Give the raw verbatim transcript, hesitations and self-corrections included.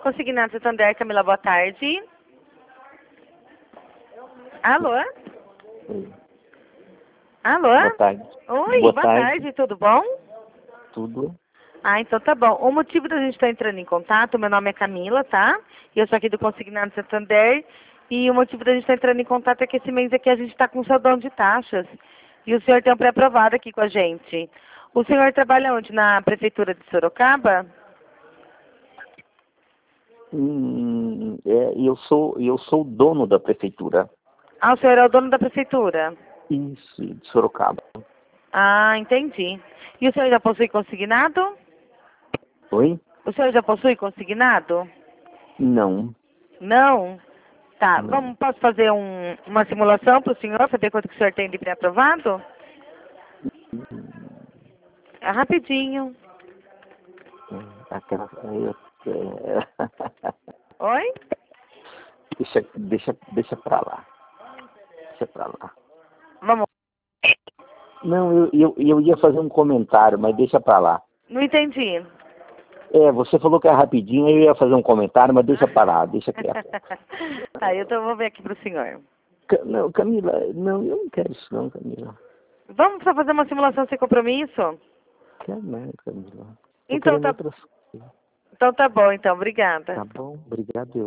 Consignado Santander, Camila, boa tarde. Alô? Oi. Alô? Boa tarde. Oi, Boa boa tarde. tarde, tudo bom? Tudo? Ah, então tá bom. O motivo da gente estar entrando em contato, meu nome é Camila, tá? E eu sou aqui do Consignado Santander. E o motivo da gente estar entrando em contato é que esse mês aqui a gente está com saudão de taxas. E o senhor tem um pré-aprovado aqui com a gente. O senhor trabalha onde? Na Prefeitura de Sorocaba? Hum, é, eu sou eu sou o dono da prefeitura. Ah, o senhor é o dono da Prefeitura. Isso, de Sorocaba. Ah, entendi. E o senhor já possui consignado? Oi? O senhor já possui consignado? Não, Não? Tá, não. vamos, posso fazer um, uma simulação para o senhor, saber quanto que o senhor tem de pré-aprovado? É rapidinho. É, aquela, eu, é, Oi? deixa, deixa, deixa pra lá. Deixa pra lá. Vamos. Não, eu, eu, eu ia fazer um comentário, mas deixa pra lá. Não entendi. É, você falou que é rapidinho, eu ia fazer um comentário, mas deixa pra lá, deixa quieto. Tá, eu tô, vou ver aqui para o senhor. Ca- Não, Camila, não, eu não quero isso não, Camila. Vamos só fazer uma simulação sem compromisso? Quero não, Camila. Tô Então querendo tá, outras coisas. então tá bom, então. Obrigada. Tá bom? Obrigado.